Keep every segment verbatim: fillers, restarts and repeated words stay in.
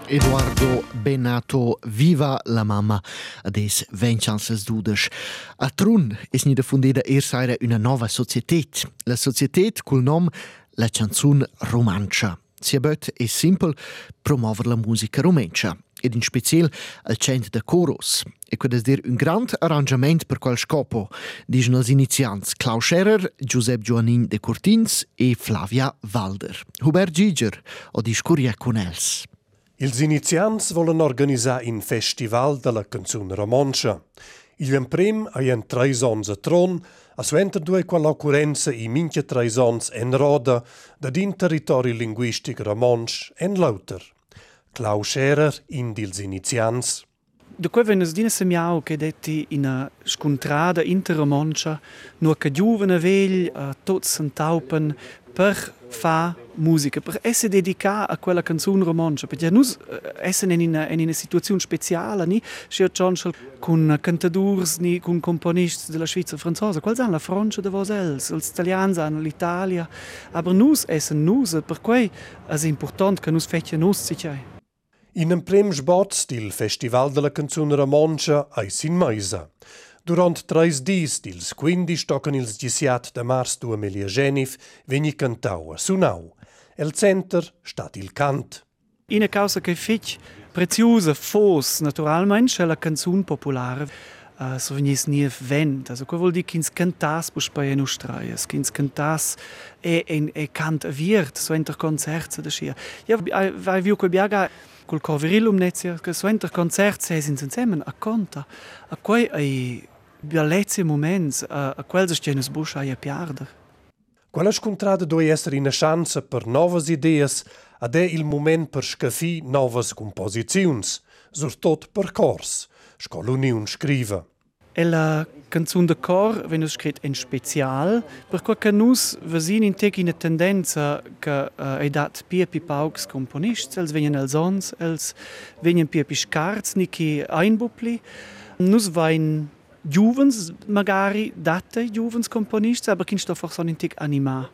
Eduardo Benato, viva la mamma, ades venchans dudes. A Trun es ni de fundida ersaira una nova societet. La societet col nom La Chanzun Romancia. Sia bet è simpel promover la musica romancia, ed in special al cent de coros. E quod es dir un grand arrangement per quel scopo, dicono els iniziants Klaus Scherer, Giuseppe Giovannin de Curtins e Flavia Walder. Hubert Giger, o discuria con els. Ils iniziants volen organizzar un festival della canzone romancia. Il emprem ha en treis ons a tron, a suenter due quell'occurrenza i minchia treis ons en roda, dad in territori linguistic romansch en lauter. Klaus Scherer, in dils iniziants. Da quei venes dina semiau che detti in a scontrada interromancia, no che giuvene vegl, uh, tots s'entaupen per fa musica, per essere dedica a quella canzone romancia, perché nus uh, essen in una, in una situazione speciale, ni scher chanchel con cantadurs ni con componists della Svizzera franzosa, quals han la Francia de vos els, els italians han l'Italia, aber nus essen nus, per quei è important che nus fecchia nus sichai. In emprem sbots dil Festival della canzone romancia ai sin meisa. Durant treis dis dils quindici tocan ils diciat de mars duemilagenif vegni cantau a Sunau. El center stat il cant. Ina causa che fich preziosa fos naturalmente la canzone popolare. Uh, so vegnis nie vent, also quo vuol dir che ins cantas pus bei en ustraias, che ins cantas e e, e cant aviert so enter concerts da schia. Ja, vai viu quel biaga col coverillum nezia, che so enter concerts es in insieme a conta. A quei ai bellezze moments, a, a quels stenes busch ai a piarder. Quella scontrada doi essere una chance per novas ideas, ad è il moment per scafi novas composizions, surtot per cors. Scola Union scriva. E la canzone de cor viene scritta in special, perché che nus vesin in tec una tendenza che uh, è dat pia pi paucs componists, els venien els ons, els venien pia pi scarts, ni che einbupli. Nus vain juvens magari date juvens componists, aber kin sto forse in tec anima.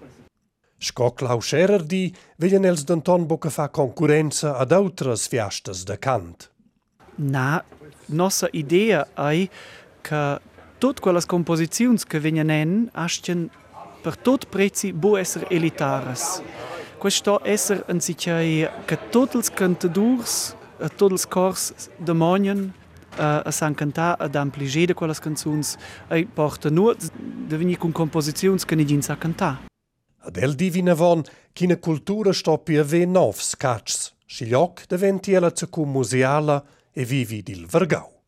Sco Klaus Scherer di, venien els denton boca fa concurenza ad autras fiastas de cant. Na, nostra idea è che tutte quelle composizioni che vengono ascen per tutti prezzi può essere elitares. Questo essere anziché che tutti i cantatori, tutti i cors demoniano uh, a san cantare ad ampligare quelle canzoni e portano nur di venire con composizioni che non sa cantare. Ad el divina von che una cultura stoppi a ve nov scaccs, sciglioc diventi ella cum museala e vivi dil Vergau.